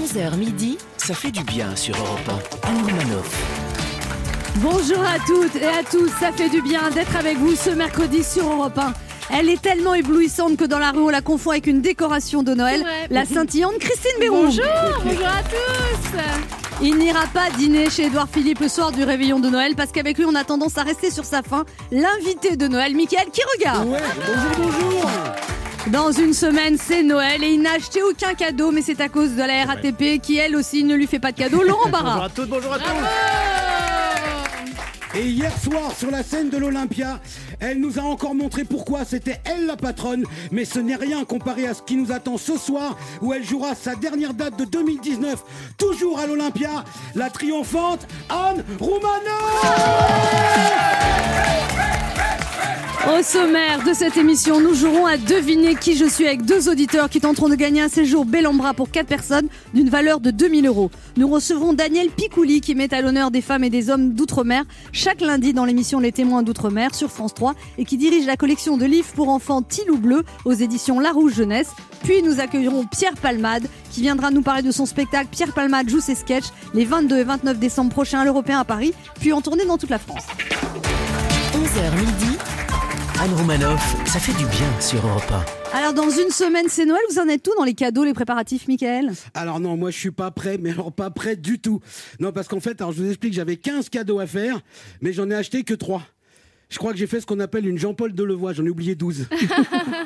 11h midi, ça fait du bien sur Europe 1. Anne Romanoff. Bonjour à toutes et à tous, ça fait du bien d'être avec vous ce mercredi sur Europe 1. Elle est tellement éblouissante que dans la rue on la confond avec une décoration de Noël, la scintillante Christine Béroux. Bonjour à tous. Il n'ira pas dîner chez Édouard Philippe le soir du réveillon de Noël parce qu'avec lui on a tendance à rester sur sa faim. L'invité de Noël, Mickaël qui regarde. Ouais, bonjour. Dans une semaine, c'est Noël et il n'a acheté aucun cadeau, mais c'est à cause de la RATP qui, elle aussi, ne lui fait pas de cadeau. Laurent Barra. Bonjour à toutes, bonjour à tous. Et hier soir, sur la scène de l'Olympia, elle nous a encore montré pourquoi c'était elle la patronne. Mais ce n'est rien comparé à ce qui nous attend ce soir, où elle jouera sa dernière date de 2019, toujours à l'Olympia, la triomphante Anne Romanoff. Au sommaire de cette émission, nous jouerons à deviner qui je suis avec deux auditeurs qui tenteront de gagner un séjour Bellambra pour 4 personnes d'une valeur de 2 000 €. Nous recevrons Daniel Picouli qui met à l'honneur des femmes et des hommes d'outre-mer chaque lundi dans l'émission Les Témoins d'outre-mer sur France 3 et qui dirige la collection de livres pour enfants Tilou Bleu aux éditions La Rouge Jeunesse. Puis nous accueillerons Pierre Palmade qui viendra nous parler de son spectacle Pierre Palmade joue ses sketchs les 22 et 29 décembre prochains à l'Européen à Paris, puis en tournée dans toute la France. 11h midi, Anne Romanoff, ça fait du bien sur Europe 1. Alors dans une semaine c'est Noël, vous en êtes où dans les cadeaux, les préparatifs, Mickaël ? Alors non, moi je suis pas prêt, mais alors pas prêt du tout. Non, parce qu'en fait, alors je vous explique, j'avais 15 cadeaux à faire, mais j'en ai acheté que 3. Je crois que j'ai fait ce qu'on appelle une Jean-Paul Delevoye, j'en ai oublié 12. Laurent ?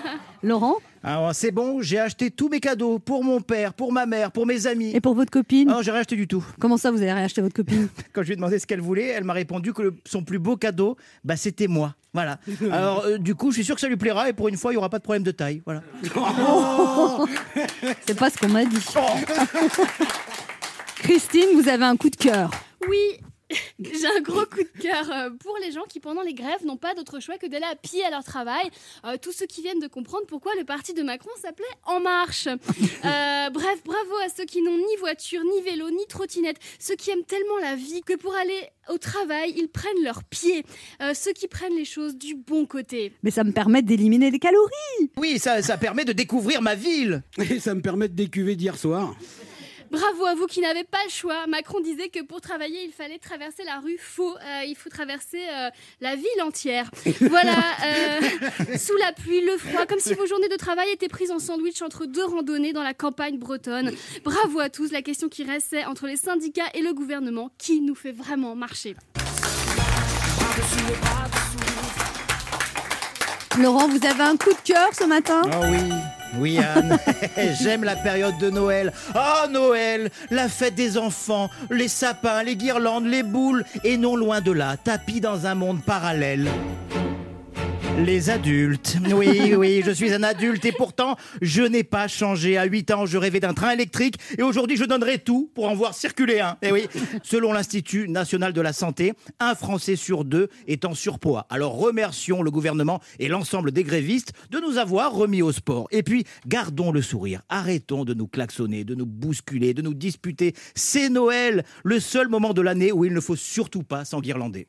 Alors c'est bon, j'ai acheté tous mes cadeaux pour mon père, pour ma mère, pour mes amis. Et pour votre copine ? Non, j'ai rien acheté du tout. Comment ça, vous avez réacheté votre copine ? Quand je lui ai demandé ce qu'elle voulait, elle m'a répondu que son plus beau cadeau, c'était moi. Voilà. Alors du coup, je suis sûr que ça lui plaira et pour une fois, il n'y aura pas de problème de taille. Voilà. C'est pas ce qu'on m'a dit. Christine, vous avez un coup de cœur. Oui, j'ai un gros coup de cœur pour les gens qui, pendant les grèves, n'ont pas d'autre choix que d'aller à pied à leur travail. Tous ceux qui viennent de comprendre pourquoi le parti de Macron s'appelait En Marche. Bref, bravo à ceux qui n'ont ni voiture, ni vélo, ni trottinette. Ceux qui aiment tellement la vie que pour aller au travail, ils prennent leurs pieds. Ceux qui prennent les choses du bon côté. Mais ça me permet d'éliminer des calories. Oui, ça permet de découvrir ma ville. Et ça me permet de décuver d'hier soir. Bravo à vous qui n'avez pas le choix. Macron disait que pour travailler, il fallait traverser la rue. Faux. Il faut traverser la ville entière. Voilà. Sous la pluie, le froid, comme si vos journées de travail étaient prises en sandwich entre deux randonnées dans la campagne bretonne. Bravo à tous. La question qui reste, c'est entre les syndicats et le gouvernement, qui nous fait vraiment marcher ? Laurent, vous avez un coup de cœur ce matin ? Ah oui. Oui Anne, j'aime la période de Noël. Oh Noël, la fête des enfants, les sapins, les guirlandes, les boules et non loin de là, tapis dans un monde parallèle. Les adultes. Oui, je suis un adulte et pourtant, je n'ai pas changé. À 8 ans, je rêvais d'un train électrique et aujourd'hui, je donnerai tout pour en voir circuler un. Et oui, selon l'Institut national de la santé, 1 Français sur 2 est en surpoids. Alors remercions le gouvernement et l'ensemble des grévistes de nous avoir remis au sport. Et puis, gardons le sourire. Arrêtons de nous klaxonner, de nous bousculer, de nous disputer. C'est Noël, le seul moment de l'année où il ne faut surtout pas s'enguirlander.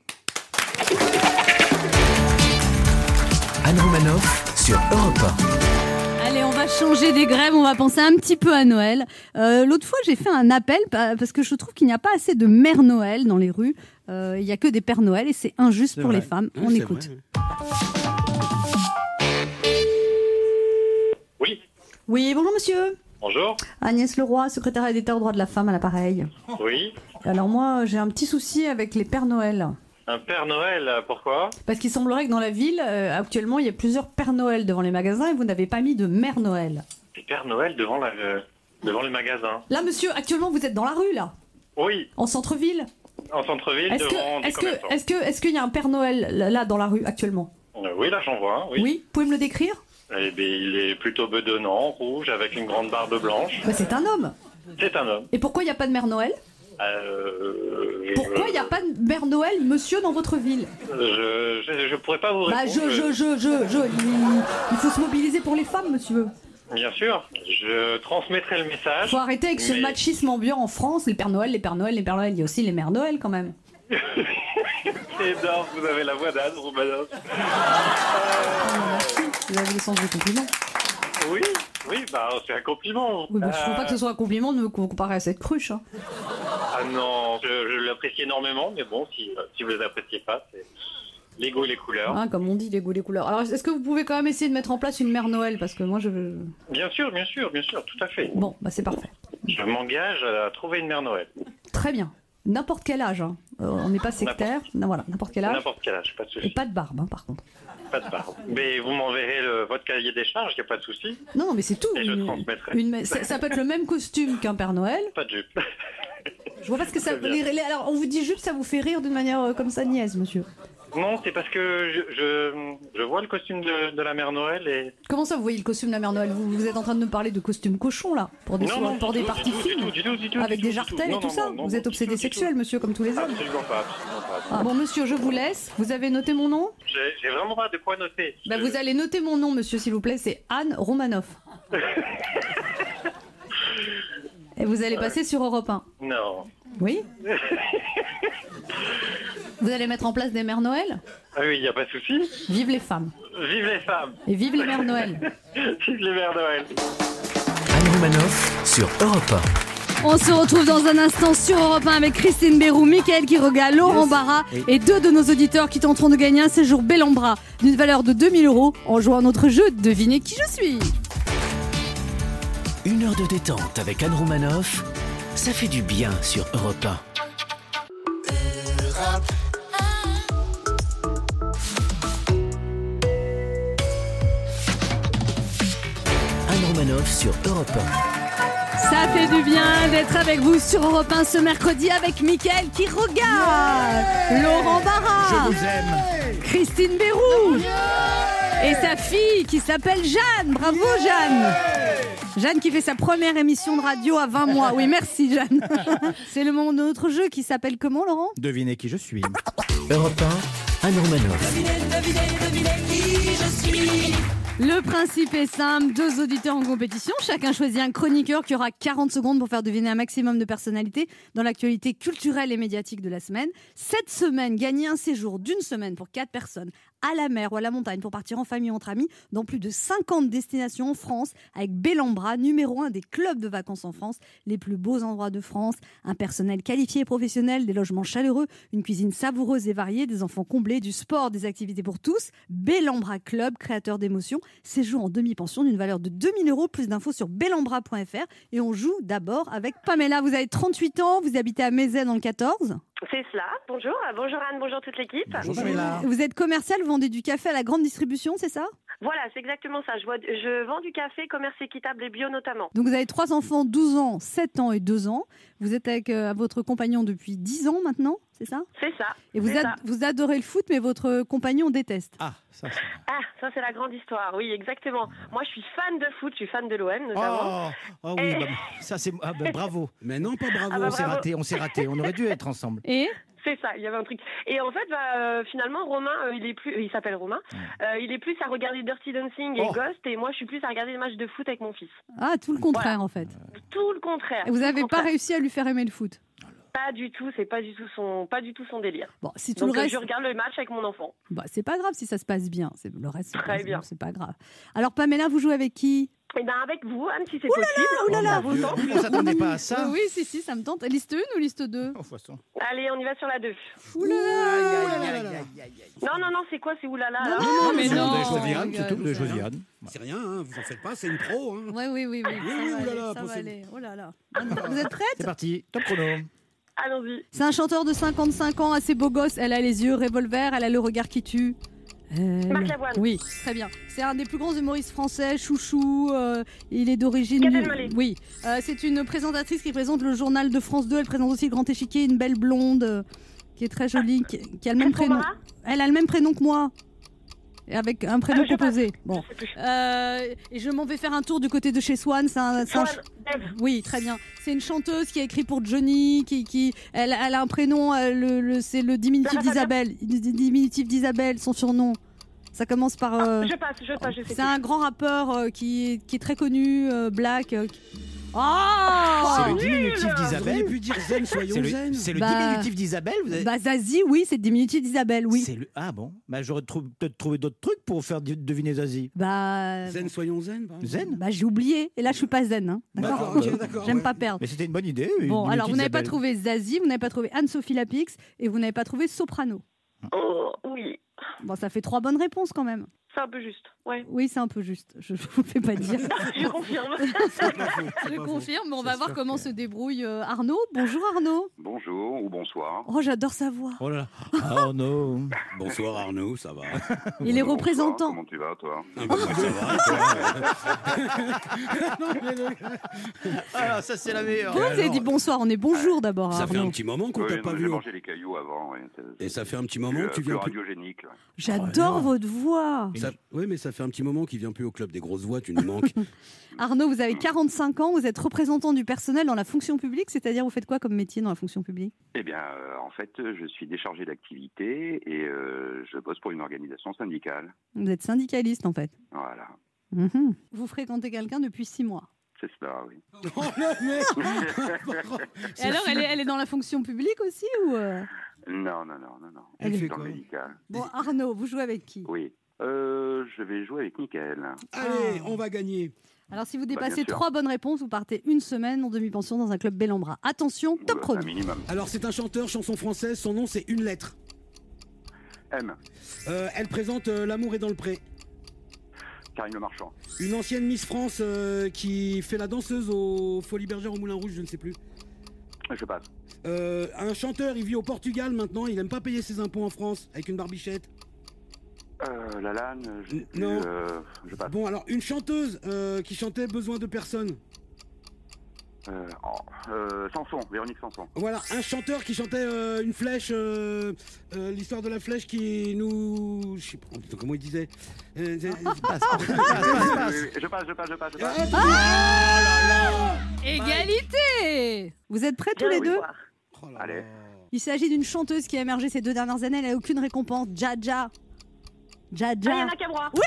Anne Romanoff sur Europe 1. Allez, on va changer des grèves, on va penser un petit peu à Noël. L'autre fois, j'ai fait un appel parce que je trouve qu'il n'y a pas assez de mères Noël dans les rues. Il n'y a que des pères Noël et c'est injuste pour les femmes. On écoute. Oui. Oui, bonjour monsieur. Bonjour. Agnès Leroy, secrétaire d'État aux droits de la femme à l'appareil. Oui. Alors moi, j'ai un petit souci avec les pères Noël. Un Père Noël, pourquoi? Parce qu'il semblerait que dans la ville, actuellement, il y a plusieurs Pères Noël devant les magasins et vous n'avez pas mis de Mère Noël. Des Pères Noël devant les magasins. Là, monsieur, actuellement, vous êtes dans la rue, là? Oui. En centre-ville? En centre-ville, devant des commerçants. Est-ce qu'il y a un Père Noël, là, dans la rue, actuellement? Oui, là, j'en vois, oui. Oui? Vous pouvez me le décrire? Eh bien, il est plutôt bedonnant, rouge, avec une grande barbe blanche. Bah, c'est un homme. C'est un homme. Et pourquoi il n'y a pas de Mère Noël? Pourquoi il n'y a pas de Mère Noël, monsieur, dans votre ville? Je pourrais pas vous répondre. Il faut se mobiliser pour les femmes, monsieur. Bien sûr, je transmettrai le message. Faut arrêter avec ce machisme ambiant en France. Les Pères Noël, les Pères Noël, les Pères Noël. Il y a aussi les Mères Noël, quand même. C'est énorme, vous avez la voix d'Anne Romanoff. Vous avez le sens du compliment. Oui, Oui, bah c'est un compliment. Oui, je trouve pas que ce soit un compliment de me comparer à cette cruche. Hein. Ah non, je l'apprécie énormément, mais bon, si vous les appréciez pas, c'est les goûts et les couleurs. Hein, comme on dit, les goûts, les couleurs. Alors, est-ce que vous pouvez quand même essayer de mettre en place une mère Noël? Parce que moi, je veux... Bien sûr, tout à fait. Bon, bah c'est parfait. Je m'engage à trouver une mère Noël. Très bien. N'importe quel âge. Hein. On n'est pas sectaire. Non, voilà, n'importe quel âge. N'importe quel âge, pas de souci. Et pas de barbe, hein, par contre. Pas de barbe. Mais vous m'enverrez votre cahier des charges, il n'y a pas de souci. Non, mais c'est tout. Et je transmettrai. Ça peut être le même costume qu'un Père Noël. Pas de jupe. Je vois pas ce que ça... Alors, on vous dit jupe, ça vous fait rire d'une manière comme ça, niaise, monsieur. Non, c'est parce que je vois le costume de la mère Noël et... Comment ça, vous voyez le costume de la mère Noël? Vous êtes en train de me parler de costume cochon, là? Pour des parties fines? Avec des jartelles et tout ça? Vous êtes obsédé sexuel, monsieur, comme tous les hommes? Absolument pas. Ah, bon, monsieur, je vous laisse. Vous avez noté mon nom? J'ai vraiment pas de quoi noter. Bah, vous allez noter mon nom, monsieur, s'il vous plaît. C'est Anne Romanoff. Et vous allez passer sur Europe 1. Non. Oui. Vous allez mettre en place des mères Noël? Ah oui, il n'y a pas de souci. Vive les femmes. Vive les femmes. Et vive les mères Noël. Vive les mères Noël. Anne Romanoff sur Europe 1. On se retrouve dans un instant sur Europe 1 avec Christine Béroux, Mickaël Quiroga, Laurent Barra et deux de nos auditeurs qui tenteront de gagner un séjour Bellambra d'une valeur de 2 000 € en jouant à notre jeu Devinez qui je suis. 1 heure de détente avec Anne Romanoff, ça fait du bien sur Europe 1. Anne Romanoff sur Europe 1. Ça fait du bien d'être avec vous sur Europe 1 ce mercredi avec Mickaël Quiroga, Laurent Barra, Je vous aime. Christine Béroux et sa fille qui s'appelle Jeanne. Bravo Jeanne. Jeanne qui fait sa première émission de radio à 20 mois. Oui, merci Jeanne. C'est le moment de notre jeu qui s'appelle comment, Laurent? Devinez qui je suis. Europe 1, Anne Romanoff. Le principe est simple, 2 auditeurs en compétition, chacun choisit un chroniqueur qui aura 40 secondes pour faire deviner un maximum de personnalités dans l'actualité culturelle et médiatique de la semaine. Cette semaine, gagnez un séjour d'1 semaine pour 4 personnes à la mer ou à la montagne pour partir en famille ou entre amis dans plus de 50 destinations en France avec Bellambra, numéro 1 des clubs de vacances en France, les plus beaux endroits de France, un personnel qualifié et professionnel, des logements chaleureux, une cuisine savoureuse et variée, des enfants comblés, du sport, des activités pour tous. Bellambra Club, créateur d'émotions, séjour en demi-pension d'une valeur de 2 000 €. Plus d'infos sur bellambra.fr et on joue d'abord avec Pamela. Vous avez 38 ans, vous habitez à Mézet dans le 14. C'est cela. Bonjour. Bonjour Anne, bonjour toute l'équipe. Bonjour Pamela. Vous êtes commercial, vous vendez du café à la grande distribution, c'est ça? Voilà, c'est exactement ça. Je vends du café, commerce équitable et bio notamment. Donc vous avez 3 enfants, 12 ans, 7 ans et 2 ans. Vous êtes avec votre compagnon depuis 10 ans maintenant, c'est ça? C'est ça. Et vous adorez le foot, mais votre compagnon déteste. Ah, ça. Ça c'est la grande histoire. Oui, exactement. Moi, je suis fan de foot, je suis fan de l'OM notamment. Oh oui, ça c'est bravo. Mais non, pas bravo. Ah bah, On s'est raté. On aurait dû être ensemble. Et c'est ça, il y avait un truc. Et en fait, finalement, Romain, il s'appelle Romain, il est plus à regarder Dirty Dancing et Ghost, et moi, je suis plus à regarder des matchs de foot avec mon fils. Ah, tout le contraire en fait. Tout le contraire. Et vous n'avez pas réussi à lui faire aimer le foot? Pas du tout, c'est pas du tout son délire. Bon, si tout Donc le reste... je regarde le match avec mon enfant. Bah, c'est pas grave si ça se passe bien. Le reste, Très bien. C'est pas grave. Alors Pamela, vous jouez avec qui? Eh bien avec vous, Anne, si c'est possible. On s'attendait pas à ça. Oui, si, ça me tente. Liste 1 ou liste 2? Allez, on y va sur la 2. Non, c'est quoi? C'est oulala. Non, mais non. C'est tout de Josiane. C'est rien, hein, vous en faites pas, c'est une pro. Hein. Oui. Ça va aller. Oh là là. Vous êtes prête? C'est parti, top chrono. Allons-y. C'est un chanteur de 55 ans, assez beau gosse. Elle a les yeux revolver, elle a le regard qui tue. Marc Lavoine. Oui, très bien. C'est un des plus grands humoristes français, chouchou. Il est d'origine. Gad Elmaleh. Oui. C'est une présentatrice qui présente le journal de France 2. Elle présente aussi le Grand Échiquier, une belle blonde qui est très jolie, qui a le même prénom. Elle a le même prénom que moi. Avec un prénom composé. Bon. Et je m'en vais faire un tour du côté de chez Swan. Oui, très bien. C'est une chanteuse qui a écrit pour Johnny. Elle a un prénom. C'est le diminutif d'Isabelle. Le diminutif d'Isabelle, son surnom. Ça commence par. Je passe. Je sais c'est un grand rappeur qui est très connu, black. Oh C'est le diminutif Vous auriez d'Isabelle. pu dire zen, soyons zen. C'est le Bah, diminutif d'Isabelle. Vous avez... Bah Zazie, oui, c'est le diminutif d'Isabelle, oui. Ah bon, bah, j'aurais peut-être trouvé d'autres trucs pour faire deviner Zazie. Bah, Zen, soyons zen. par exemple. Zen. bah j'ai oublié. Et là, je suis pas zen, hein. D'accord. Ok, d'accord. J'aime ouais. pas perdre. Mais c'était une bonne idée. Bon, alors vous n'avez pas trouvé. trouvé Zazie, vous n'avez pas trouvé Anne-Sophie Lapix et vous n'avez pas trouvé Soprano. Oh, oui. Bon, ça fait 3 bonnes réponses quand même. C'est un peu juste. Ouais. Oui, c'est un peu juste. Je vous le fais pas dire. Je confirme. Je confirme, mais on va voir comment se débrouille Arnaud. Bonjour Arnaud. Bonjour ou bonsoir. Oh, j'adore sa voix. Oh là là. Oh non. Bonsoir Arnaud, ça va. Il est Bonsoir, représentant. Comment tu vas, toi? Ah bah, Ah, ça c'est la meilleure. Vous avez dit bonsoir, on est bonjour d'abord ça fait un Arnaud. petit moment qu'on Oui, t'a non, pas j'ai vu. mangé les cailloux avant. Ouais. Et ça fait un petit moment que tu viens plus plus. radiogénique. Là. J'adore votre voix. Oui, mais ça fait un petit moment qu'il vient plus au club des grosses voix, tu nous manques. Arnaud, vous avez 45 ans, vous êtes représentant du personnel dans la fonction publique, c'est-à-dire vous faites quoi comme métier dans la fonction publique? Eh bien, en fait, je suis déchargé d'activité et je bosse pour une organisation syndicale. Vous êtes syndicaliste en fait. Voilà, Mhm. Vous fréquentez quelqu'un depuis 6 mois. c'est cela, oui. Oh le mec. Et alors, elle est dans la fonction publique aussi ou Non. Elle Je fait suis dans quoi le médical. Bon, Arnaud, vous jouez avec qui? Oui. Je vais jouer avec Mickaël. Allez, on va gagner. Alors, si vous bien dépassez sûr. 3 bonnes réponses, vous partez une semaine en demi-pension dans un club bel en bras. Attention, top Oula, chrono. un minimum. Alors c'est un chanteur, chanson française, son nom c'est une lettre. M. Elle présente L'amour est dans le pré. Karine Le Marchand. Une ancienne Miss France qui fait la danseuse aux Folies Bergères au Moulin Rouge, je ne sais plus. Je passe. Un chanteur, il vit au Portugal maintenant, il aime pas payer ses impôts en France avec une barbichette. Lalanne, je sais plus, Non. je passe. Bon alors une chanteuse qui chantait Besoin de personne. Sanson, Véronique Sanson. Voilà, un chanteur qui chantait une flèche, l'histoire de la flèche qui nous... Je sais pas comment il disait. Je passe. Égalité. Vous êtes prêts tous les deux? Oh là Allez. là. Il s'agit d'une chanteuse qui a émergé ces 2 dernières années. Elle n'a aucune récompense. Jaja. Ayana Nakamura. Oui.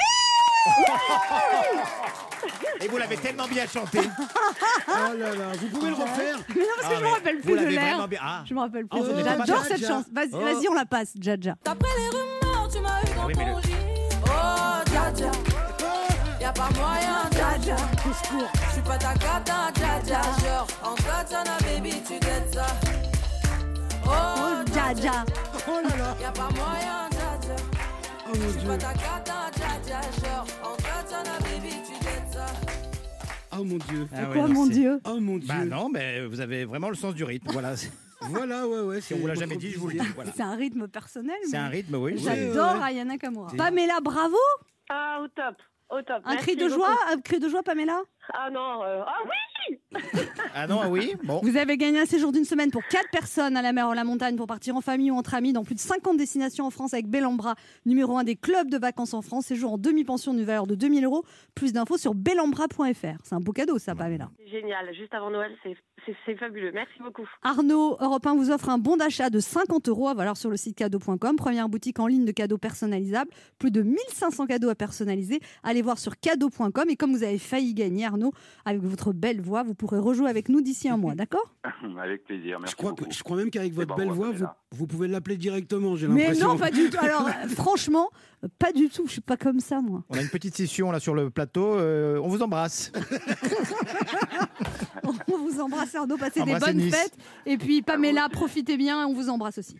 Et vous l'avez tellement bien chanté. Oh là là, vous pouvez le refaire? Mais non, parce que je me rappelle Vous plus de l'avez l'air. vraiment bien. Ah. Je me rappelle plus. Oh, de vous l'air. n'avez pas J'adore Jaja. cette chanson. Vas-y, on la passe, Jaja. D'après les rumeurs, tu m'as eu dans Oui, mais ton lit. Oh, Jaja. Y'a pas moyen, Jaja. Je suis pas ta cata, Jaja. Genre, en katana, baby, tu dettes ça. Oh, Jaja. Oh là là. Y'a pas moyen, Jaja. Oh mon Je suis Dieu. pas ta cata, Jaja. Genre, en katana, baby, tu dettes ça. Oh mon Dieu. Ah ouais, Quoi, non, mon c'est- Dieu? Oh mon Dieu. Bah non, mais vous avez vraiment le sens du rythme. Voilà. Voilà, ouais. Si on vous l'a jamais dit, je vous le dis. Voilà. C'est un rythme personnel. C'est mais un rythme, oui. J'adore Ouais. Ayana Nakamura. Pamela, bravo. Ah, au top. Au top. Un Merci cri de beaucoup. joie, Pamela. Ah non. Ah oui. Ah non, ah oui. Bon. Vous avez gagné un séjour d'une semaine pour 4 personnes à la mer ou à la montagne pour partir en famille ou entre amis dans plus de 50 destinations en France avec Bellambra, numéro 1 des clubs de vacances en France. Séjour en demi-pension d'une valeur de 2 000 €. Plus d'infos sur bellambra.fr. C'est un beau cadeau, ça, Pamela. C'est génial. Juste avant Noël, c'est fabuleux. Merci beaucoup. Arnaud, Europe 1 vous offre un bon d'achat de 50 € à valoir sur le site cadeau.com. Première boutique en ligne de cadeaux personnalisables. Plus de 1500 cadeaux à personnaliser. Allez voir sur cadeau.com. Et comme vous avez failli gagner, Arnaud, avec votre belle voix, vous pourrez rejouer avec nous d'ici un mois, d'accord? Avec plaisir, merci beaucoup. Je crois même qu'avec votre bon, belle on va voix, passer là. vous pouvez l'appeler directement, j'ai Mais l'impression. non, pas du tout. Alors, franchement, pas du tout. Je suis pas comme ça, moi. On a une petite session là sur le plateau. On vous embrasse. On vous embrasse, Arnaud. Passez des Embrassez bonnes Nice. fêtes. Et puis, Pamela, profitez bien. Et on vous embrasse aussi.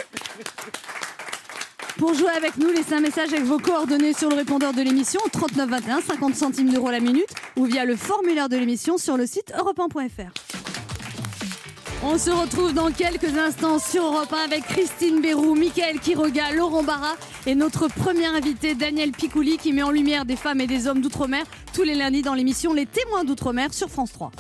Pour jouer avec nous, laissez un message avec vos coordonnées sur le répondeur de l'émission 39 21, 50 centimes d'euros la minute ou via le formulaire de l'émission sur le site europe1.fr. On se retrouve dans quelques instants sur Europe 1 avec Christine Béroux, Mickaël Quiroga, Laurent Barra et notre premier invité Daniel Picouli qui met en lumière des femmes et des hommes d'outre-mer tous les lundis dans l'émission Les Témoins d'outre-mer sur France 3.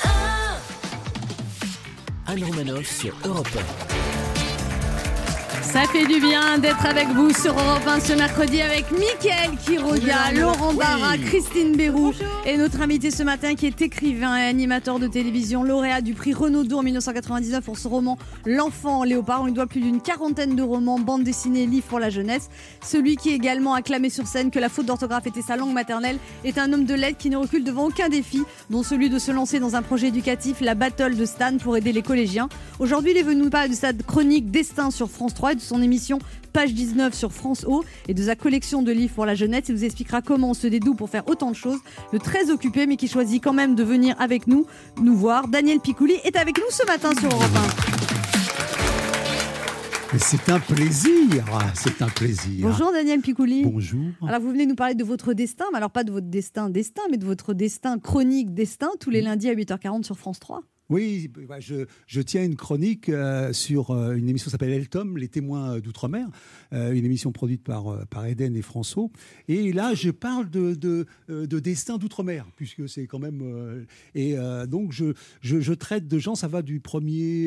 Anne Romanoff sur Europe Ça fait du bien d'être avec vous sur Europe 1 ce mercredi avec Mickaël Quiroga, Laurent Barra, Christine Béroux et notre invité ce matin qui est écrivain et animateur de télévision, lauréat du prix Renaudot en 1999 pour son roman L'Enfant en léopard. On lui doit plus d'une 40aine de romans, bandes dessinées, livres pour la jeunesse. Celui qui est également acclamé sur scène que la faute d'orthographe était sa langue maternelle est un homme de lettres qui ne recule devant aucun défi, dont celui de se lancer dans un projet éducatif, la Battle de Stan pour aider les collégiens. Aujourd'hui, il est venu nous parler de sa chronique Destin sur France 3 et de son émission Page 19 sur France O et de sa collection de livres pour la jeunesse. Il vous expliquera comment on se dédoue pour faire autant de choses. Le très occupé, mais qui choisit quand même de venir avec nous voir. Daniel Picouli est avec nous ce matin sur Europe 1. C'est un plaisir, c'est un plaisir. Bonjour Daniel Picouli. Bonjour. Alors vous venez nous parler de votre destin, mais alors pas de votre destin, mais de votre destin chronique Destin, tous les lundis à 8h40 sur France 3. Oui, je tiens une chronique sur une émission qui s'appelle El Tom, Les témoins d'outre-mer, une émission produite par Eden et François. Et là, je parle de destin d'outre-mer, puisque c'est quand même... donc, je traite de gens, ça va du premier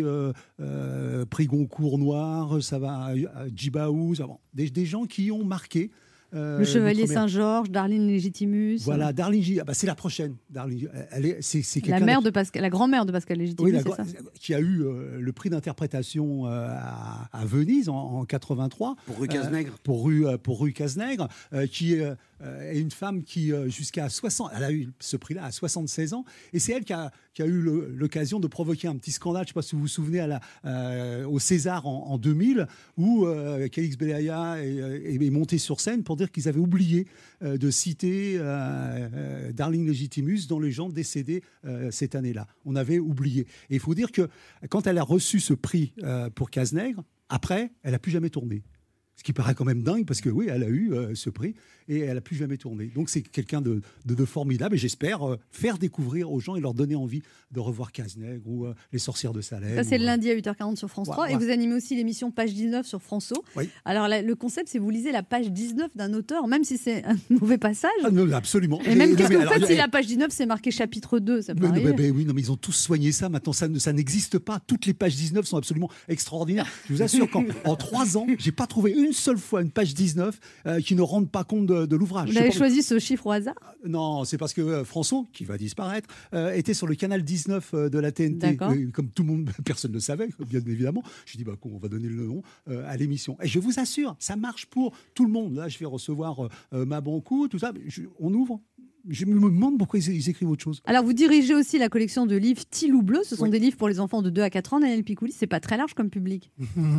prix Goncourt Noir, ça va à Djibaou, des gens qui ont marqué... le Chevalier Saint-Georges, Darline Légitimus. Voilà, Darline, c'est la prochaine. Darline, c'est la mère de Pascal, la grand-mère de Pascal Légitimus, oui, c'est ça qui a eu le prix d'interprétation à Venise en 83. Pour Rue Cazenègre. Pour Rue Cazenègre, qui est une femme qui, jusqu'à 60... Elle a eu ce prix-là à 76 ans. Et c'est elle qui a eu l'occasion de provoquer un petit scandale, je ne sais pas si vous vous souvenez, au César en 2000, où Calix Belaya est monté sur scène pour dire qu'ils avaient oublié de citer Darling Légitimus dans les gens décédés cette année-là. On avait oublié. Et il faut dire que quand elle a reçu ce prix pour Cazenègre, après, elle n'a plus jamais tourné. Ce qui paraît quand même dingue, parce que oui, elle a eu ce prix et elle n'a plus jamais tourné. Donc c'est quelqu'un de formidable et j'espère faire découvrir aux gens et leur donner envie de revoir Cazenègre ou Les Sorcières de Salem. Ça, c'est le lundi à 8h40 sur France 3 et vous animez aussi l'émission Page 19 sur France O. Oui. Alors le concept, c'est vous lisez la page 19 d'un auteur, même si c'est un mauvais passage. Ah, non, absolument. Et même qu'est-ce que vous faites si la page 19, c'est marqué chapitre 2, ça peut arriver. Oui, non, mais ils ont tous soigné ça. Maintenant, ça n'existe pas. Toutes les pages 19 sont absolument extraordinaires. Je vous assure qu'en 3 ans, j'ai pas trouvé une seule fois une page 19 qui ne rende pas compte de l'ouvrage. Vous avez choisi ce chiffre au hasard ? Non, c'est parce que François, qui va disparaître, était sur le canal 19 de la TNT. Comme tout le monde, personne ne le savait, bien évidemment. Je dis, on va donner le nom à l'émission. Et je vous assure, ça marche pour tout le monde. Là, je vais recevoir Mabankou, tout ça. On ouvre. Je me demande pourquoi ils écrivent autre chose. Alors, vous dirigez aussi la collection de livres Tilou Bleu. Ce sont des livres pour les enfants de 2 à 4 ans. Daniel Picouli, c'est pas très large comme public.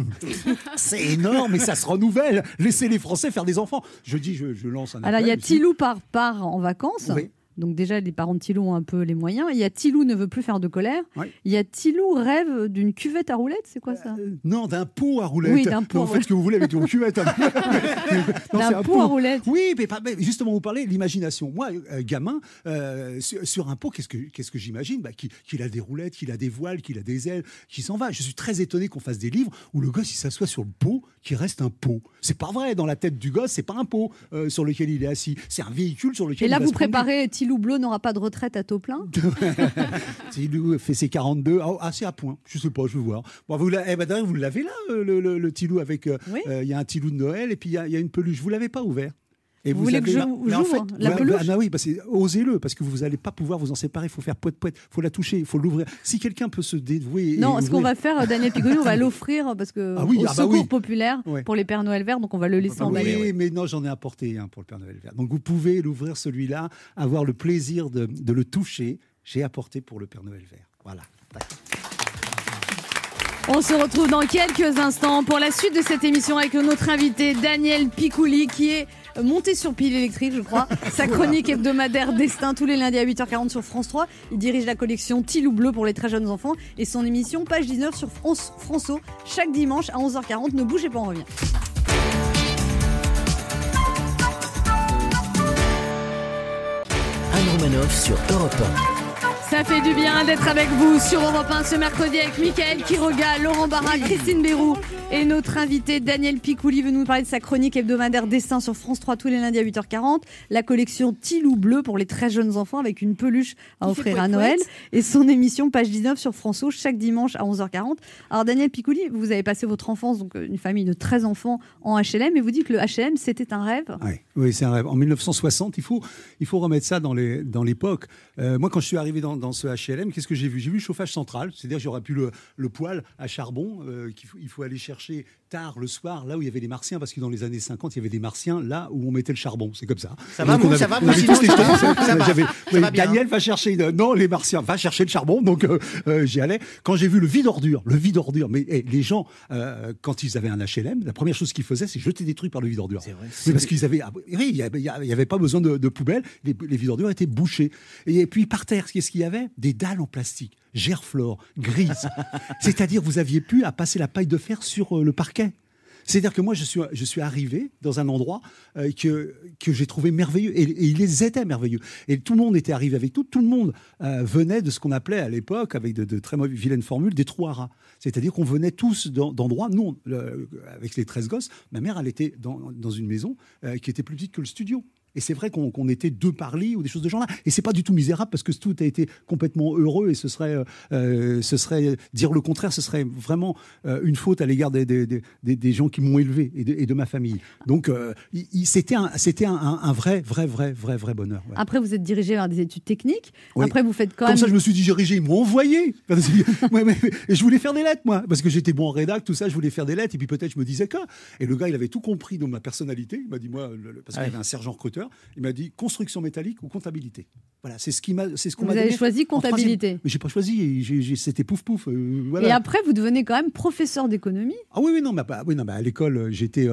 C'est énorme, mais ça se renouvelle. Laissez les Français faire des enfants. Je lance un appel. Alors, il y a Tilou part en vacances. Oui. Donc déjà, les parents de Tilou ont un peu les moyens. Il y a Tilou ne veut plus faire de colère. Oui. Il y a Tilou rêve d'une cuvette à roulettes. C'est quoi ça ? Non, d'un pot à roulettes. Oui, d'un pot. En fait, ce que vous voulez avec une cuvette. D'un pot à roulettes. Oui, mais justement, vous parlez de l'imagination. Moi, gamin, sur un pot, qu'est-ce que j'imagine ? Qu'il a des roulettes, qu'il a des voiles, qu'il a des ailes, qu'il s'en va. Je suis très étonné qu'on fasse des livres où le gosse il s'assoit sur le pot, qui reste un pot. C'est pas vrai. Dans la tête du gosse, c'est pas un pot sur lequel il est assis. C'est un véhicule sur lequel. Et là, il va vous se promener. préparez Tilou Bleu n'aura pas de retraite à taux plein. Tilou fait ses 42. C'est à point. Je sais pas, je vais voir. Bon, vous l'avez là, le Tilou avec. Il y a un Tilou de Noël et puis il y a une peluche. Vous l'avez pas ouvert. Et vous voulez que j'ouvre la peluche ? Oui, osez-le, parce que vous n'allez pas pouvoir vous en séparer. Il faut faire poète-poète, il faut la toucher, il faut l'ouvrir. Si quelqu'un peut se dévouer. Non, ce qu'on va faire, Daniel Picouli, on va l'offrir parce que au Secours Populaire pour les Pères Noël verts, donc on va le laisser emballer. Oui, mais non, j'en ai apporté un pour le Père Noël vert. Donc vous pouvez l'ouvrir celui-là, avoir le plaisir de le toucher. J'ai apporté pour le Père Noël vert. Voilà. On se retrouve dans quelques instants pour la suite de cette émission avec notre invité Daniel Picouli qui est monté sur pile électrique, je crois. Sa chronique hebdomadaire Destin tous les lundis à 8h40 sur France 3. Il dirige la collection Tilou Bleu pour les très jeunes enfants et son émission Page 19 sur France O chaque dimanche à 11h40. Ne bougez pas, on revient. Anne Romanoff sur Europe 1. Ça fait du bien d'être avec vous sur Europe 1 ce mercredi avec Mickaël Quiroga, Laurent Barra, Christine Béroux et notre invité Daniel Picouli veut nous parler de sa chronique hebdomadaire Destin sur France 3 tous les lundis à 8h40, la collection Tilou Bleu pour les très jeunes enfants avec une peluche à offrir à Noël et son émission Page 19 sur France O chaque dimanche à 11h40. Alors Daniel Picouli, vous avez passé votre enfance, donc une famille de 13 enfants en HLM et vous dites que le HLM c'était un rêve. Oui, c'est un rêve. En 1960, il faut remettre ça dans l'époque. Moi, quand je suis arrivé dans ce HLM, qu'est-ce que j'ai vu ? J'ai vu le chauffage central, c'est-à-dire j'aurais pu le poêle à charbon qu'il faut aller chercher tard le soir, là où il y avait les martiens, parce que dans les années 50, il y avait des martiens là où on mettait le charbon. C'est comme ça. Ça va, Daniel va chercher. Non, les martiens, va chercher le charbon. Donc j'y allais. Quand j'ai vu le vide-ordure, mais les gens, quand ils avaient un HLM, la première chose qu'ils faisaient, c'est jeter des trucs par le vide-ordure. C'est vrai. Mais parce qu'ils avaient, il y avait pas besoin de poubelles. Les vide-ordures étaient bouchés. Et puis par terre, qu'est-ce qu'il y avait ? Des dalles en plastique, gerflore, grises. C'est-à-dire, vous aviez pu à passer la paille de fer sur le parquet. C'est-à-dire que moi, je suis arrivé dans un endroit que j'ai trouvé merveilleux. Et ils étaient merveilleux. Et tout le monde était arrivé avec tout. Tout le monde venait de ce qu'on appelait à l'époque, avec de très vilaines formules, des trous à rats. C'est-à-dire qu'on venait tous d'endroits. Nous, avec les 13 gosses, ma mère, elle était dans une maison qui était plus petite que le studio. Et c'est vrai qu'on était 2 par lit ou des choses de genre là. Et c'est pas du tout misérable parce que tout a été complètement heureux et ce serait dire le contraire, ce serait vraiment une faute à l'égard des gens qui m'ont élevé et de ma famille. Donc c'était un vrai bonheur. Ouais. Après, vous êtes dirigé vers des études techniques. Oui. Après, vous faites Comme ça, je me suis dirigé, ils m'ont envoyé. Et je voulais faire des lettres, moi, parce que j'étais bon en rédac, tout ça, je voulais faire des lettres. Et puis peut-être je me disais que. Et le gars, il avait tout compris dans ma personnalité. Il m'a dit, moi, parce qu'il y avait un sergent recruteur. Il m'a dit construction métallique ou comptabilité. Voilà, c'est ce qu'on m'a donné. Vous avez choisi comptabilité. Mais j'ai pas choisi. C'était pouf. Voilà. Et après, vous devenez quand même professeur d'économie. Ah oui, non, à l'école, j'étais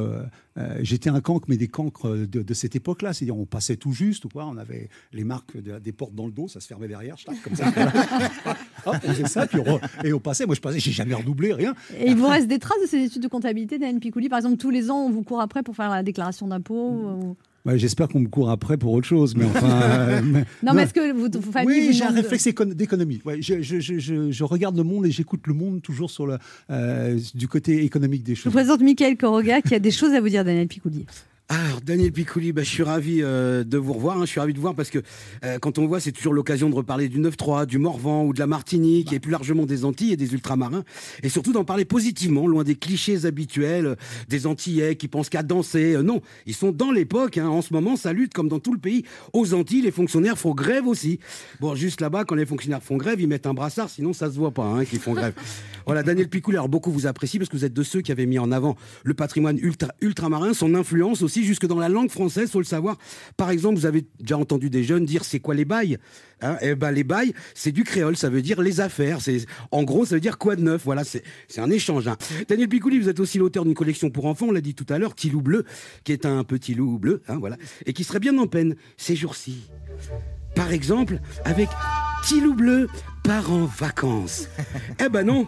un cancre, mais des cancres de cette époque-là. C'est-à-dire, on passait tout juste, quoi. On avait les marques des portes dans le dos, ça se fermait derrière, comme ça. Hop, on faisait ça, et on passait. Moi, je passais, j'ai jamais redoublé, rien. Et il vous reste des traces de ces études de comptabilité, Daniel Picouli ? Par exemple, tous les ans, on vous court après pour faire la déclaration d'impôt Ouais, j'espère qu'on me court après pour autre chose, mais enfin. Non, mais est-ce que votre famille. Oui, j'ai un réflexe d'économie. Ouais, je regarde le monde et j'écoute le monde toujours sur du côté économique des choses. Je vous présente Mickaël Quiroga qui a des choses à vous dire, Daniel Picouli. Alors, Daniel Picouli, je suis ravi de vous revoir. Je suis ravi de vous voir parce que quand on voit, c'est toujours l'occasion de reparler du 9-3, du Morvan ou de la Martinique et plus largement des Antilles et des ultramarins. Et surtout d'en parler positivement, loin des clichés habituels des Antillais qui pensent qu'à danser. Non, ils sont dans l'époque. En ce moment, ça lutte comme dans tout le pays. Aux Antilles, les fonctionnaires font grève aussi. Bon, juste là-bas, quand les fonctionnaires font grève, ils mettent un brassard, sinon ça se voit pas qu'ils font grève. Voilà, Daniel Picouli, alors beaucoup vous apprécient parce que vous êtes de ceux qui avaient mis en avant le patrimoine ultramarin, son influence aussi jusque dans la langue française, faut le savoir. Par exemple, vous avez déjà entendu des jeunes dire c'est quoi les bails ? Les bails, c'est du créole, ça veut dire les affaires. En gros, ça veut dire quoi de neuf ? Voilà, c'est un échange. Daniel Picouli, vous êtes aussi l'auteur d'une collection pour enfants, on l'a dit tout à l'heure, Tilou Bleu, qui est un petit loup bleu, voilà, et qui serait bien en peine ces jours-ci. Par exemple, avec Tilou Bleu part en vacances. Non.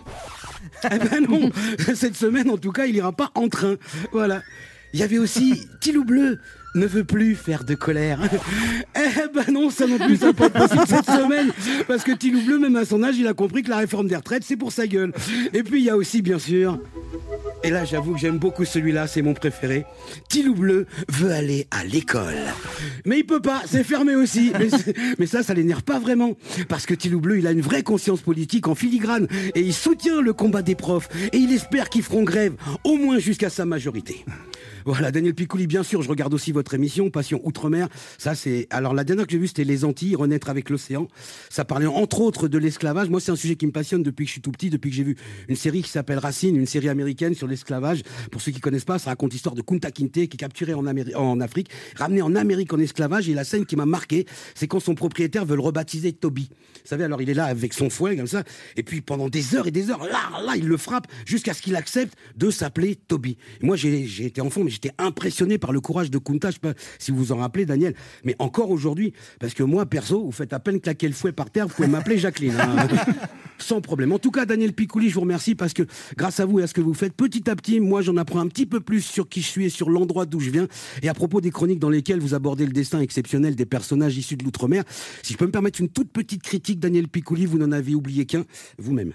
Cette semaine, en tout cas, il ira pas en train. Voilà. Il y avait aussi Tilou Bleu ne veut plus faire de colère. Non, ça non plus, ça peut être possible cette semaine. Parce que Tilou Bleu, même à son âge, il a compris que la réforme des retraites, c'est pour sa gueule. Et puis, il y a aussi, bien sûr, et là, j'avoue que j'aime beaucoup celui-là, c'est mon préféré. Tilou Bleu veut aller à l'école. Mais il peut pas, c'est fermé aussi. Mais ça l'énerve pas vraiment. Parce que Tilou Bleu, il a une vraie conscience politique en filigrane. Et il soutient le combat des profs. Et il espère qu'ils feront grève, au moins jusqu'à sa majorité. Voilà, Daniel Picouli, bien sûr, je regarde aussi votre émission, Passion Outre-mer. Alors, la dernière que j'ai vue, c'était Les Antilles, renaître avec l'océan. Ça parlait entre autres de l'esclavage. Moi, c'est un sujet qui me passionne depuis que je suis tout petit, depuis que j'ai vu une série qui s'appelle Racine, une série américaine sur l'esclavage. Pour ceux qui connaissent pas, ça raconte l'histoire de Kunta Kinte, qui est capturé en Afrique, ramené en Amérique en esclavage. Et la scène qui m'a marqué, c'est quand son propriétaire veut le rebaptiser Toby. Vous savez, alors il est là avec son fouet, comme ça. Et puis, pendant des heures et des heures, là, il le frappe jusqu'à ce qu'il accepte de s'appeler Toby. Et moi, j'ai été enfant, mais j'étais impressionné par le courage de Kunta, je sais pas si vous vous en rappelez, Daniel, mais encore aujourd'hui, parce que moi, perso, vous faites à peine claquer le fouet par terre, vous pouvez m'appeler Jacqueline, hein, sans problème. En tout cas, Daniel Picouli, je vous remercie parce que grâce à vous et à ce que vous faites, petit à petit, moi, j'en apprends un petit peu plus sur qui je suis et sur l'endroit d'où je viens, et à propos des chroniques dans lesquelles vous abordez le destin exceptionnel des personnages issus de l'outre-mer. Si je peux me permettre une toute petite critique, Daniel Picouli, vous n'en avez oublié qu'un, vous-même.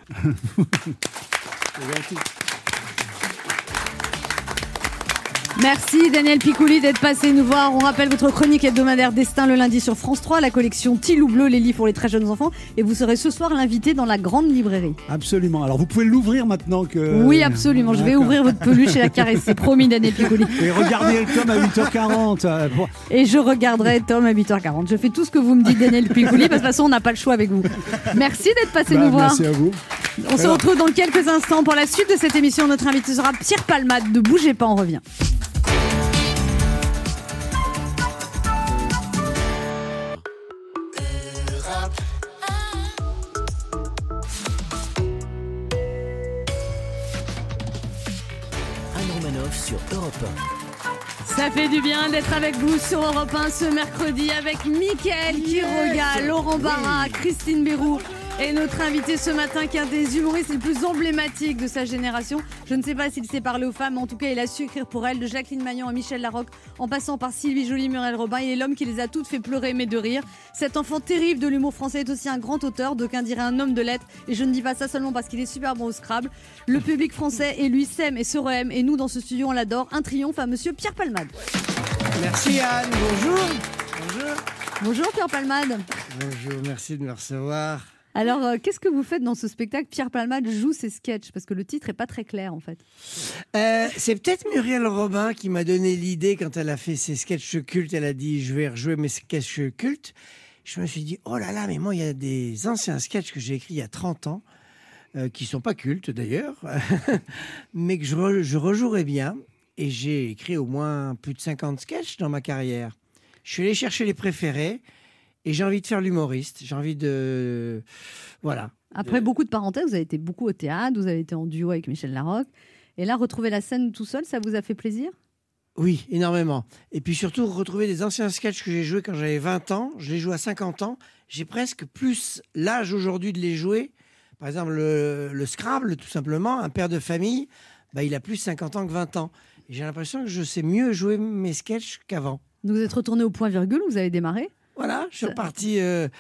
Merci Daniel Picouli d'être passé nous voir. On rappelle votre chronique hebdomadaire Destin le lundi sur France 3, la collection Tilou Bleu, les livres pour les très jeunes enfants. Et vous serez ce soir l'invité dans la grande librairie. Absolument. Alors vous pouvez l'ouvrir maintenant que... Oui, absolument. Je vais ouvrir votre peluche et la caresser. Promis, Daniel Picouli. Et regardez Tom à 8h40. Et je regarderai Tom à 8h40. Je fais tout ce que vous me dites, Daniel Picouli, parce que de toute façon, on n'a pas le choix avec vous. Merci d'être passé nous voir. Merci à vous. On se retrouve dans quelques instants pour la suite de cette émission. Notre invité sera Pierre Palmade. Ne bougez pas, on revient. Sur Europe 1. Ça fait du bien d'être avec vous sur Europe 1 ce mercredi avec Mickaël Quiroga, Laurent Barra, Christine Béroux et notre invité ce matin qui est un des humoristes les plus emblématiques de sa génération. Je ne sais pas s'il sait parler aux femmes, mais en tout cas il a su écrire pour elles, de Jacqueline Magnan à Michel Larocque, en passant par Sylvie Joly, Muriel Robin. Il est l'homme qui les a toutes fait pleurer mais de rire. Cet enfant terrible de l'humour français est aussi un grand auteur, d'aucuns diraient un homme de lettres, et je ne dis pas ça seulement parce qu'il est super bon au Scrabble. Le public français et lui s'aime et se re-aime, et nous dans ce studio on l'adore. Un triomphe à monsieur Pierre Palmade. Merci Anne, bonjour. Bonjour. Bonjour Pierre Palmade. Bonjour, merci de me recevoir. Alors, qu'est-ce que vous faites dans ce spectacle? Pierre Palmade joue ses sketchs, parce que le titre n'est pas très clair en fait. C'est peut-être Muriel Robin qui m'a donné l'idée quand elle a fait ses sketchs cultes. Elle a dit je vais rejouer mes sketchs cultes. Je me suis dit oh là là, mais moi il y a des anciens sketchs que j'ai écrits il y a 30 ans, qui ne sont pas cultes d'ailleurs, mais que je rejouerais bien. Et j'ai écrit au moins plus de 50 sketchs dans ma carrière. Je suis allé chercher les préférés. Et j'ai envie de faire l'humoriste, j'ai envie de... Voilà. Après beaucoup de parenthèses, vous avez été beaucoup au théâtre, vous avez été en duo avec Michel Larocque. Et là, retrouver la scène tout seul, ça vous a fait plaisir? Oui, énormément. Et puis surtout, retrouver des anciens sketchs que j'ai joués quand j'avais 20 ans. Je les joue à 50 ans. J'ai presque plus l'âge aujourd'hui de les jouer. Par exemple, le Scrabble, tout simplement, un père de famille, bah, il a plus 50 ans que 20 ans. Et j'ai l'impression que je sais mieux jouer mes sketchs qu'avant. Vous êtes retourné au point virgule, vous avez démarré? Voilà, je suis reparti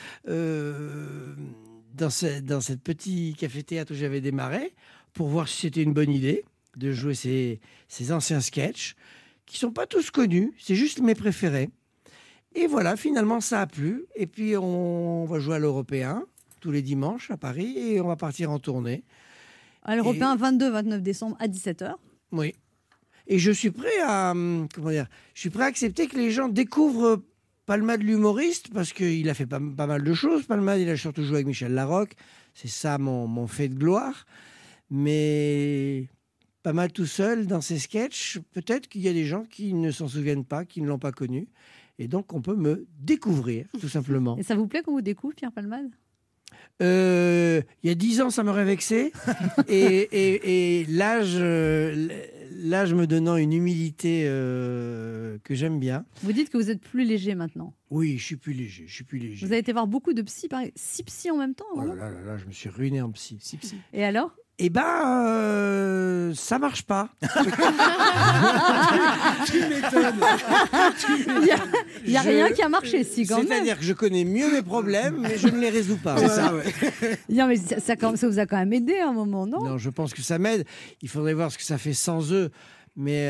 dans cette petit café-théâtre où j'avais démarré pour voir si c'était une bonne idée de jouer ces anciens sketchs qui ne sont pas tous connus, c'est juste mes préférés. Et voilà, finalement, ça a plu. Et puis, on va jouer à l'Européen tous les dimanches à Paris et on va partir en tournée. À l'Européen, 22-29 décembre à 17h. Oui. Et je suis prêt à... je suis prêt à accepter que les gens découvrent Palmade l'humoriste, parce qu'il a fait pas mal de choses. Palmade, il a surtout joué avec Michel Larocque. C'est ça mon fait de gloire. Mais pas mal tout seul dans ses sketchs. Peut-être qu'il y a des gens qui ne s'en souviennent pas, qui ne l'ont pas connu. Et donc, on peut me découvrir, tout simplement. Et ça vous plaît qu'on vous découvre, Pierre Palmade? Il y a 10 ans, ça m'aurait vexé. et l'âge me donnant une humilité que j'aime bien. Vous dites que vous êtes plus léger maintenant. Oui, je suis plus léger. Vous avez été voir beaucoup de psy, 6 psys en même temps. Oh là là, je me suis ruiné en psy. 6 psy. Et alors? Eh ben, ça marche pas. Tu m'étonnes. Il n'y a rien qui a marché, si, quand même. C'est-à-dire que je connais mieux mes problèmes, mais je ne les résous pas. C'est ça, ouais. Non, mais ça vous a quand même aidé à un moment, non? Non, je pense que ça m'aide. Il faudrait voir ce que ça fait sans eux. Mais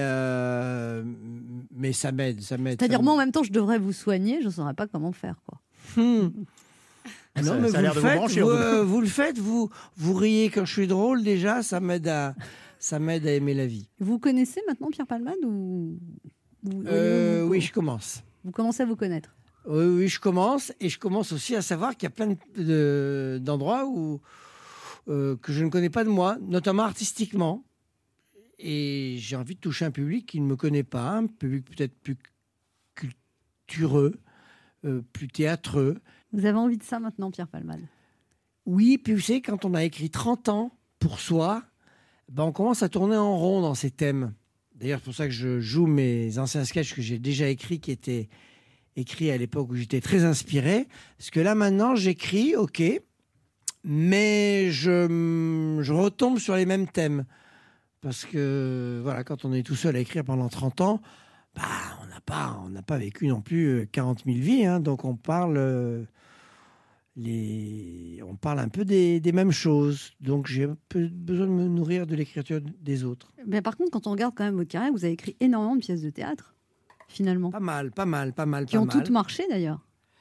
ça m'aide. C'est-à-dire, moi, en même temps, je devrais vous soigner. Je ne saurais pas comment faire, quoi. Ah non, mais vous le faites, vous riez quand je suis drôle, déjà, ça m'aide à aimer la vie. Vous connaissez maintenant Pierre Palmade ou... Oui, je commence. Vous commencez à vous connaître? Oui, je commence. Et je commence aussi à savoir qu'il y a plein d'endroits que je ne connais pas de moi, notamment artistiquement. Et j'ai envie de toucher un public qui ne me connaît pas, un public peut-être plus cultureux, plus théâtreux. Vous avez envie de ça maintenant, Pierre Palmade? Oui, puis vous savez, quand on a écrit 30 ans pour soi, ben on commence à tourner en rond dans ces thèmes. D'ailleurs, c'est pour ça que je joue mes anciens sketchs que j'ai déjà écrits, qui étaient écrits à l'époque où j'étais très inspiré. Parce que là, maintenant, j'écris, ok, mais je retombe sur les mêmes thèmes. Parce que, voilà, quand on est tout seul à écrire pendant 30 ans, bah, on n'a pas vécu non plus 40 000 vies. Hein, donc, on parle un peu des mêmes choses. Donc, j'ai un peu besoin de me nourrir de l'écriture des autres. Mais par contre, quand on regarde quand même votre carrière, vous avez écrit énormément de pièces de théâtre, finalement. Pas mal. Qui ont toutes marché, d'ailleurs.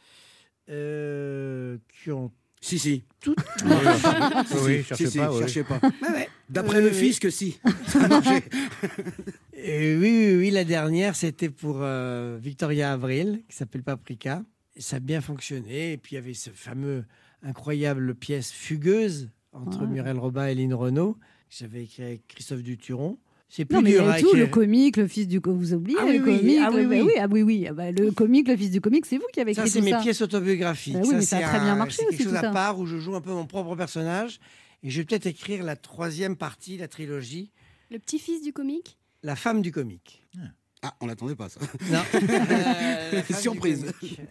Qui ont... Si. Toutes... Oui, cherchez pas. Ouais. D'après le fisc, si. Ça a marché. Oui, la dernière, c'était pour Victoria Avril, qui s'appelle Paprika. Et ça a bien fonctionné. Et puis, il y avait ce fameux, incroyable pièce Fugueuse entre Muriel Robin et Lynn Renaud, que j'avais écrit avec Christophe Duturon. C'est plus dur à écrire. Le comique, le fils du comique, vous oubliez le comique. Le comique, le fils du comique, c'est vous qui avez écrit ça. Ça, c'est mes pièces autobiographiques. Oui, mais ça a très bien marché c'est aussi, quelque chose tout ça. à part où je joue un peu mon propre personnage. Et je vais peut-être écrire la 3e partie, la trilogie. Le petit-fils du comique. La femme du comique. Ah, on l'attendait pas, ça. Non. Surprise.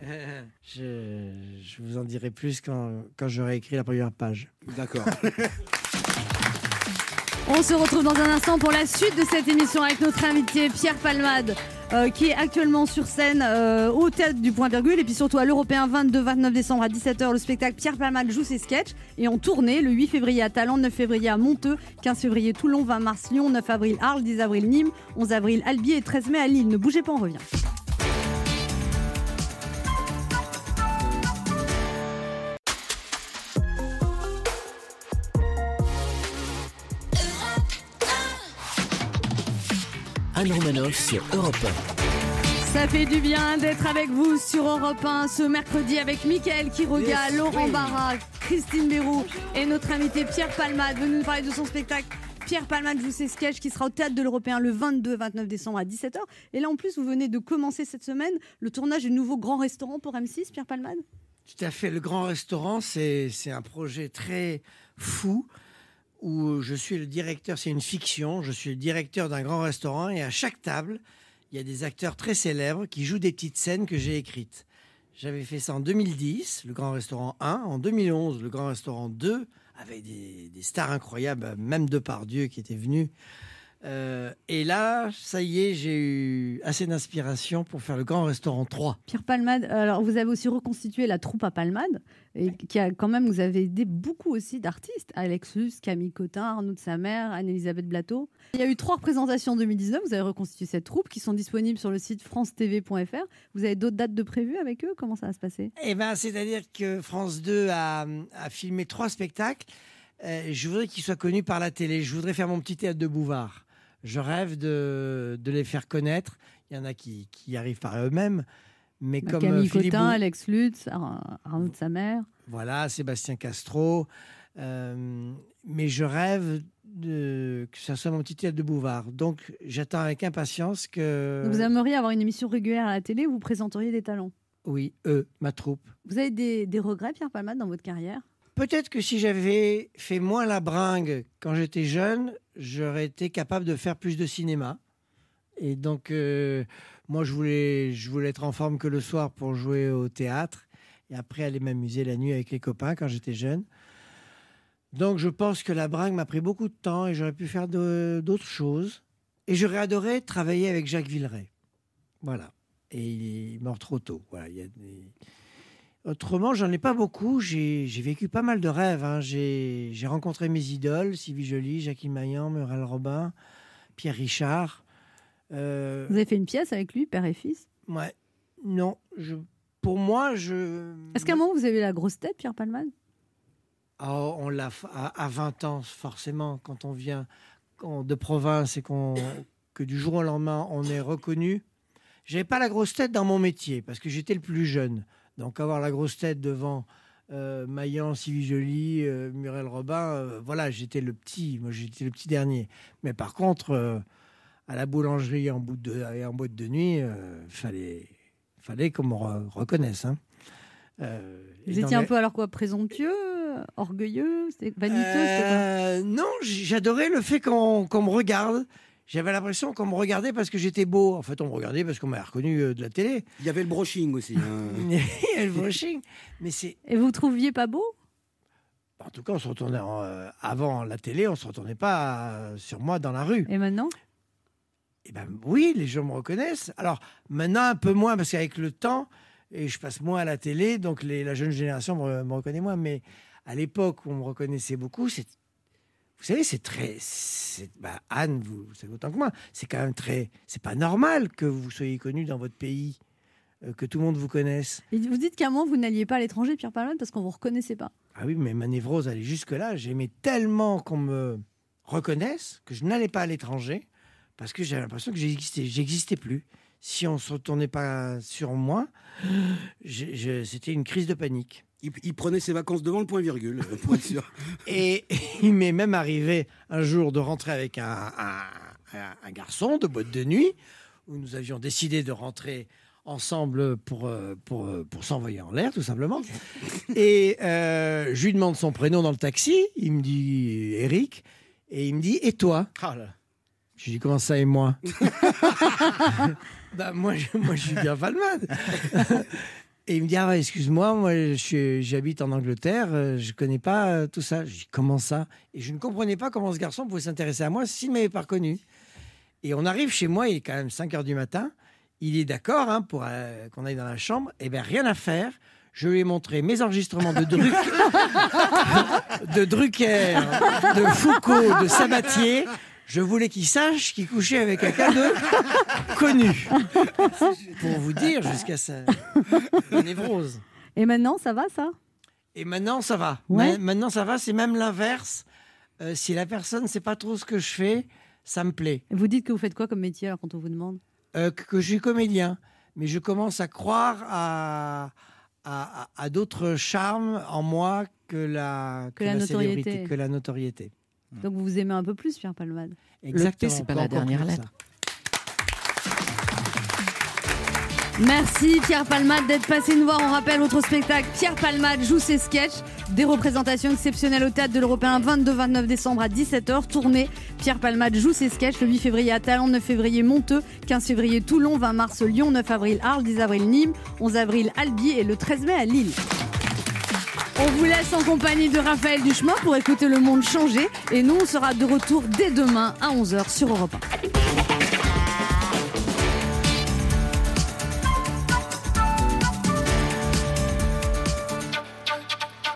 Je vous en dirai plus quand j'aurai écrit la première page. D'accord. On se retrouve dans un instant pour la suite de cette émission avec notre invité Pierre Palmade, qui est actuellement sur scène au Théâtre du Point Virgule et puis surtout à l'Européen 22-29 décembre à 17h. Le spectacle Pierre Palmade joue ses sketchs et en tournée le 8 février à Talent, 9 février à Monteux, 15 février Toulon, 20 mars Lyon, 9 avril Arles, 10 avril Nîmes, 11 avril Albi et 13 mai à Lille. Ne bougez pas, on revient. Anne Romanoff sur Europe 1. Ça fait du bien d'être avec vous sur Europe 1 ce mercredi avec Mickaël Quiroga, Laurent Barra, Christine Béroux et notre invité Pierre Palmade venu nous parler de son spectacle. Pierre Palmade joue ses sketchs qui sera au Théâtre de l'Européen le 22 et 29 décembre à 17h. Et là en plus vous venez de commencer cette semaine le tournage du nouveau grand restaurant pour M6, Pierre Palmade. Tout à fait, le grand restaurant c'est un projet très fou où je suis le directeur, c'est une fiction, je suis le directeur d'un grand restaurant et à chaque table, il y a des acteurs très célèbres qui jouent des petites scènes que j'ai écrites. J'avais fait ça en 2010, le grand restaurant 1, en 2011, le grand restaurant 2, avec des stars incroyables, même Depardieu qui était venu. Et là, ça y est, j'ai eu assez d'inspiration pour faire le grand restaurant 3. Pierre Palmade, alors vous avez aussi reconstitué la troupe à Palmade, et qui a quand même, vous avez aidé beaucoup aussi d'artistes, Alex Luce, Camille Cotin, Arnaud de Samer, Anne-Elisabeth Blateau. Il y a eu 3 représentations en 2019, vous avez reconstitué cette troupe qui sont disponibles sur le site francetv.fr. Vous avez d'autres dates de prévues avec eux? Comment ça va se passer? C'est-à-dire que France 2 a filmé 3 spectacles. Je voudrais qu'ils soient connus par la télé. Je voudrais faire mon petit théâtre de Bouvard. Je rêve de les faire connaître. Il y en a qui y arrivent par eux-mêmes. Mais comme Camille Philippe Cotin, Alex Lutz, Arnaud de Samer. Voilà, Sébastien Castro. Mais je rêve que ça soit mon petit théâtre de Bouvard. Donc, j'attends avec impatience que... Vous aimeriez avoir une émission régulière à la télé où vous présenteriez des talents? Oui, ma troupe. Vous avez des regrets, Pierre Palmade, dans votre carrière? Peut-être que si j'avais fait moins la bringue quand j'étais jeune, j'aurais été capable de faire plus de cinéma. Et donc, moi, je voulais être en forme que le soir pour jouer au théâtre et après aller m'amuser la nuit avec les copains quand j'étais jeune. Donc, je pense que la bringue m'a pris beaucoup de temps et j'aurais pu faire d'autres choses. Et j'aurais adoré travailler avec Jacques Villeray. Voilà. Et il est mort trop tôt. Voilà, Autrement, j'en ai pas beaucoup. J'ai vécu pas mal de rêves. Hein. J'ai rencontré mes idoles, Sylvie Joly, Jackie Maillan, Muriel Robin, Pierre Richard. Vous avez fait une pièce avec lui, père et fils? Ouais. Non. Pour moi, Est-ce qu'à un moment, vous avez la grosse tête, Pierre Palmade? On l'a à 20 ans, forcément, quand on vient de province et que du jour au lendemain, on est reconnu. J'avais pas la grosse tête dans mon métier parce que j'étais le plus jeune. Donc avoir la grosse tête devant Maillan, Sylvie Joly, Muriel Robin, voilà, j'étais le petit. Moi, j'étais le petit dernier. Mais par contre, à la boulangerie et en boîte de nuit, fallait qu'on me reconnaisse. Hein. Vous étiez un peu alors quoi, présomptueux, orgueilleux, vaniteux? Non, j'adorais le fait qu'on me regarde. j'avais l'impression qu'on me regardait parce que j'étais beau. En fait, on me regardait parce qu'on m'avait reconnu de la télé. Il y avait le brushing aussi. Il y avait le brushing. Mais c'est... Et vous trouviez pas beau? En tout cas, on se retournait avant la télé, on se retournait pas sur moi dans la rue. Et maintenant? Eh ben oui, les gens me reconnaissent. Alors maintenant un peu moins parce qu'avec le temps, et je passe moins à la télé, donc la jeune génération me reconnaît moins. Mais à l'époque où on me reconnaissait beaucoup, vous savez, Anne, vous savez autant que moi, c'est quand même c'est pas normal que vous soyez connue dans votre pays, que tout le monde vous connaisse. Et vous dites qu'à un moment, vous n'alliez pas à l'étranger, Pierre Palmade, parce qu'on vous reconnaissait pas. Ah oui, mais ma névrose allait jusque-là. J'aimais tellement qu'on me reconnaisse que je n'allais pas à l'étranger parce que j'avais l'impression que j'existais plus. Si on ne se retournait pas sur moi, c'était une crise de panique. Il prenait ses vacances devant le point-virgule, pour être sûr. Et il m'est même arrivé un jour de rentrer avec un garçon de boîte de nuit où nous avions décidé de rentrer ensemble pour s'envoyer en l'air, tout simplement. Et je lui demande son prénom dans le taxi. Il me dit Eric. Et il me dit, et toi? Je lui dis, comment ça, et moi? Moi, je suis bien Palmade. Et il me dit, ah ouais, excuse-moi, moi j'habite en Angleterre, je connais pas tout ça. Je dis, comment ça? Et je ne comprenais pas comment ce garçon pouvait s'intéresser à moi s'il ne m'avait pas reconnu. Et on arrive chez moi, il est quand même 5h du matin. Il est d'accord pour qu'on aille dans la chambre. Eh bien, rien à faire. Je lui ai montré mes enregistrements de Drucker, de Foucault, de Sabatier. Je voulais qu'il sache qu'il couchait avec quelqu'un de connu. Pour vous dire, jusqu'à sa névrose. Et maintenant, ça va, ça? Et maintenant, ça va. Ouais. Maintenant, ça va. C'est même l'inverse. Si la personne ne sait pas trop ce que je fais, ça me plaît. Vous dites que vous faites quoi comme métier alors, quand on vous demande? Que je suis comédien. Mais je commence à croire à d'autres charmes en moi que la célébrité, que la notoriété. Donc vous aimez un peu plus Pierre Palmade. Exactement. Le P, c'est pas la dernière lettre. Merci Pierre Palmade d'être passé nous voir. On rappelle votre spectacle Pierre Palmade joue ses sketchs. Des représentations exceptionnelles au Théâtre de l'Européen 22-29 décembre à 17h. Tournée Pierre Palmade joue ses sketchs le 8 février à Talent, 9 février Monteux, 15 février Toulon, 20 mars Lyon, 9 avril Arles, 10 avril Nîmes, 11 avril Albi et le 13 mai à Lille. On vous laisse en compagnie de Raphaël Duchemin pour écouter Le Monde changer. Et nous, on sera de retour dès demain à 11h sur Europe 1.